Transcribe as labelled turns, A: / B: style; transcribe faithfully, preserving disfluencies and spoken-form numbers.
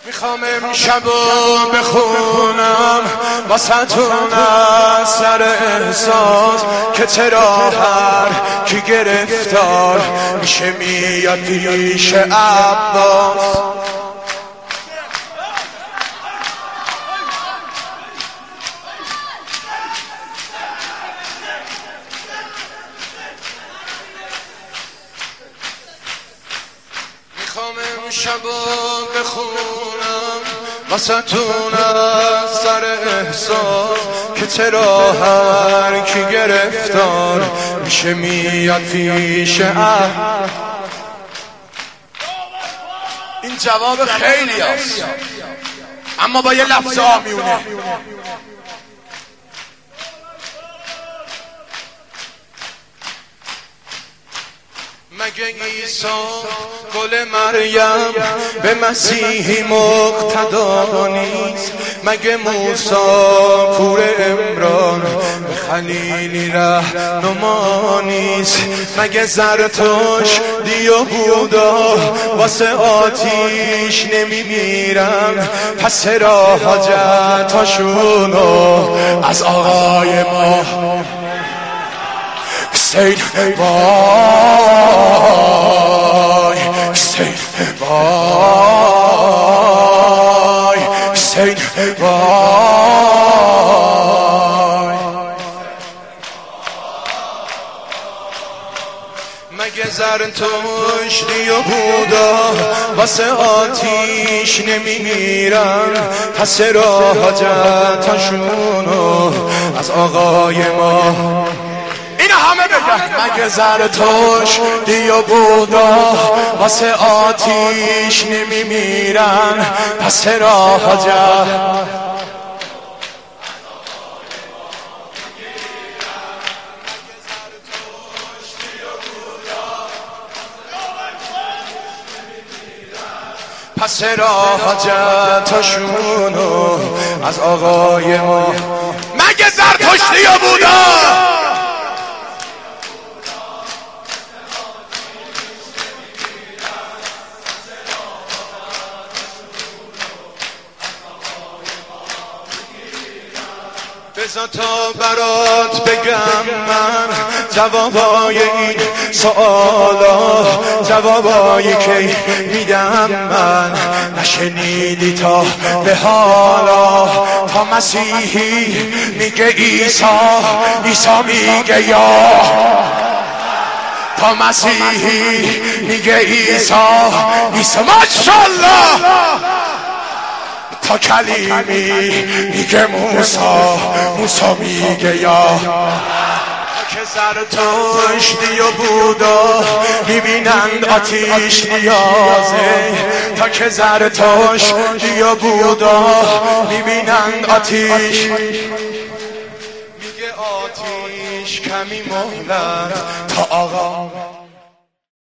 A: میخوام امشب بخونم واسه‌تون از سر احساس که چرا هر کی گرفتار میشه میاد پیش عباس. میخوام امشب بخونم واسه‌تون از سر احساس که چرا هر کی گرفتار میشه میاد پیش عباس. این جواب خیلی هست اما با یه لفظ آمیونه. مگه عیسی گل مریم به مسیحی مقتدا نیست؟ مگه موسی پور عمران به خلیلی رهنما نیست؟ مگه زرتشتی و بودا واسه آتیش نمیمیرن؟ پس چرا حاجتاشونو از آقای ما حسین وای حسین وای حسین وای. مگه زرتشتی و بودا واسه آتیش نمیمیرن؟ پس چرا حاجتاشونو از آقای ما اینا همه بگن. مگه زرتشتی و بودا واسه آتیش نمیمیرن؟ پس چرا حاجت پس چرا حاجتاشونو از آقای ما. مگه زرتشتی و بودا بذار تا برات بگم من جوابای این سوالا، جوابایی که میدم من نشنیدی تا به حالا. تا مسیحی میگه عیسی، عیسی میگه یا. تا مسیحی میگه عیسی، عیسی ماشاءالله. تا کلیمی میگه موسی، موسی میگه یا. که زرتشتی و بودا میبینند آتیش نیازه. تا که زرتشتی و بودا میبینند آتیش، میگه آتیش کمی مهلت تا آقا